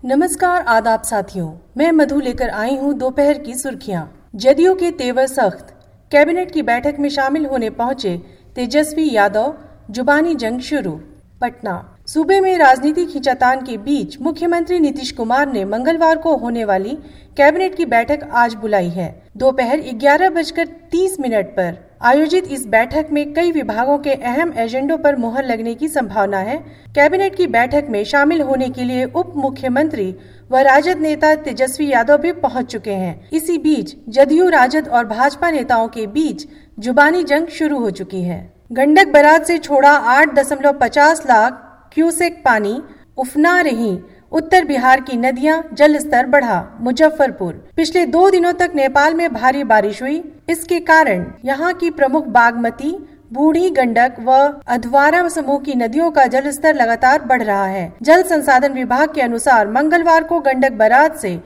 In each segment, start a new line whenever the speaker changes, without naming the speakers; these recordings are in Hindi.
नमस्कार आदाब साथियों, मैं मधु लेकर आई हूँ दोपहर की सुर्खियां। जदयू के तेवर सख्त, कैबिनेट की बैठक में शामिल होने पहुंचे तेजस्वी यादव, जुबानी जंग शुरू। पटना, सूबे में राजनीतिक खींचातान के बीच मुख्यमंत्री नीतीश कुमार ने मंगलवार को होने वाली कैबिनेट की बैठक आज बुलाई है। दोपहर 11:30 पर आयोजित इस बैठक में कई विभागों के अहम एजेंडों पर मुहर लगने की संभावना है। कैबिनेट की बैठक में शामिल होने के लिए उप मुख्यमंत्री व राजद नेता तेजस्वी यादव भी पहुंच चुके हैं। इसी बीच जदयू, राजद और भाजपा नेताओं के बीच जुबानी जंग शुरू हो चुकी है। गंडक बराज से छोड़ा 8.50 लाख क्यूसेक पानी, उफना रही उत्तर बिहार की नदियां, जल स्तर बढ़ा। मुजफ्फरपुर, पिछले 2 दिनों तक नेपाल में भारी बारिश हुई। इसके कारण यहाँ की प्रमुख बागमती, बूढ़ी गंडक व अधवारा समूह की नदियों का जल स्तर लगातार बढ़ रहा है। जल संसाधन विभाग के अनुसार मंगलवार को गंडक बराज से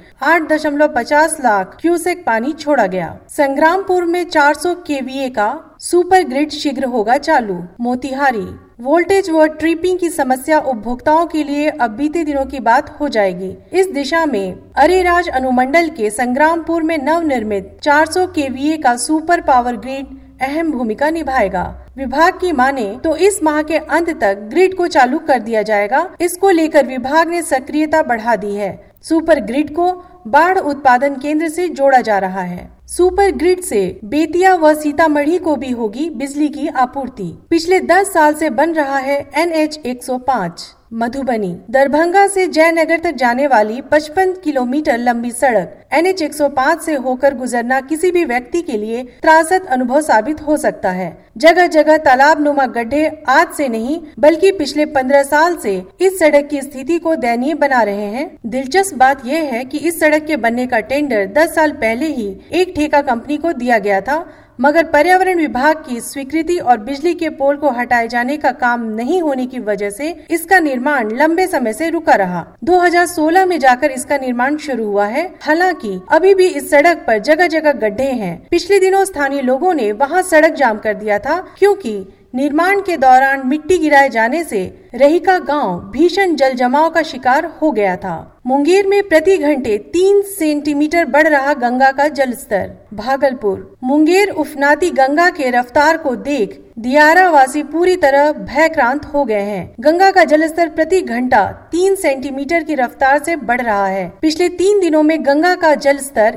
8.50 लाख क्यूसेक पानी छोड़ा गया। संग्रामपुर में 400 केवीए का सुपर ग्रिड शीघ्र होगा चालू। मोतिहारी, वोल्टेज व ट्रिपिंग की समस्या उपभोक्ताओं के लिए अब बीते दिनों की बात हो जाएगी। इस दिशा में अरेराज अनुमंडल के संग्रामपुर में नवनिर्मित 400 केवीए का सुपर पावर ग्रिड अहम भूमिका निभाएगा। विभाग की माने तो इस माह के अंत तक ग्रिड को चालू कर दिया जाएगा। इसको लेकर विभाग ने सक्रियता बढ़ा दी है। सुपर ग्रिड को बाढ़ उत्पादन केंद्र से जोड़ा जा रहा है। सुपर ग्रिड से बेतिया व सीतामढ़ी को भी होगी बिजली की आपूर्ति। पिछले 10 साल से बन रहा है NH 105। मधुबनी, दरभंगा से जयनगर तक जाने वाली 55 किलोमीटर लंबी सड़क NH 105 से होकर गुजरना किसी भी व्यक्ति के लिए त्रासद अनुभव साबित हो सकता है। जगह जगह तालाब नुमा गड्ढे आज से नहीं बल्कि पिछले 15 साल से इस सड़क की स्थिति को दयनीय बना रहे हैं। दिलचस्प बात यह है कि इस सड़क के बनने का टेंडर 10 साल पहले ही एक ठेका कंपनी को दिया गया था, मगर पर्यावरण विभाग की स्वीकृति और बिजली के पोल को हटाए जाने का काम नहीं होने की वजह से इसका निर्माण लंबे समय से रुका रहा। 2016 में जाकर इसका निर्माण शुरू हुआ है। हालांकि अभी भी इस सड़क पर जगह जगह गड्ढे हैं। पिछले दिनों स्थानीय लोगों ने वहां सड़क जाम कर दिया था क्योंकि निर्माण के दौरान मिट्टी गिराए जाने से रहिका गांव भीषण जल जमाव का शिकार हो गया था। मुंगेर में प्रति घंटे 3 सेंटीमीटर बढ़ रहा गंगा का जल स्तर। भागलपुर, मुंगेर उफनाती गंगा के रफ्तार को देख दियारा वासी पूरी तरह भयक्रांत हो गए हैं। गंगा का जलस्तर प्रति घंटा 3 सेंटीमीटर की रफ्तार से बढ़ रहा है। पिछले 3 दिनों में गंगा का जल स्तर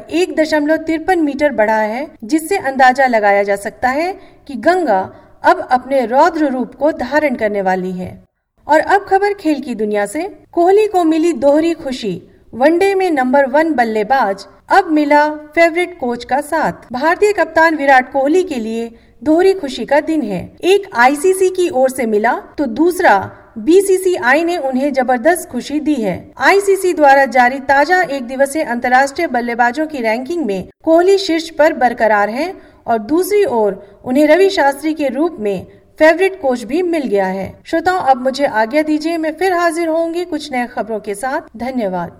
1.53 मीटर बढ़ा है, जिससे अंदाजा लगाया जा सकता है कि गंगा अब अपने रौद्र रूप को धारण करने वाली है। और अब खबर खेल की दुनिया से। कोहली को मिली दोहरी खुशी। वनडे में नंबर 1 बल्लेबाज अब मिला फेवरेट कोच का साथ। भारतीय कप्तान विराट कोहली के लिए दोहरी खुशी का दिन है। एक ICC की ओर से मिला तो दूसरा BCCI ने उन्हें जबरदस्त खुशी दी है। ICC द्वारा जारी ताजा एक दिवसीय अंतर्राष्ट्रीय बल्लेबाजों की रैंकिंग में कोहली शीर्ष पर बरकरार हैं और दूसरी ओर उन्हें रवि शास्त्री के रूप में फेवरेट कोच भी मिल गया है। श्रोताओं, अब मुझे आज्ञा दीजिए, मैं फिर हाजिर होंगी कुछ नए खबरों के साथ। धन्यवाद।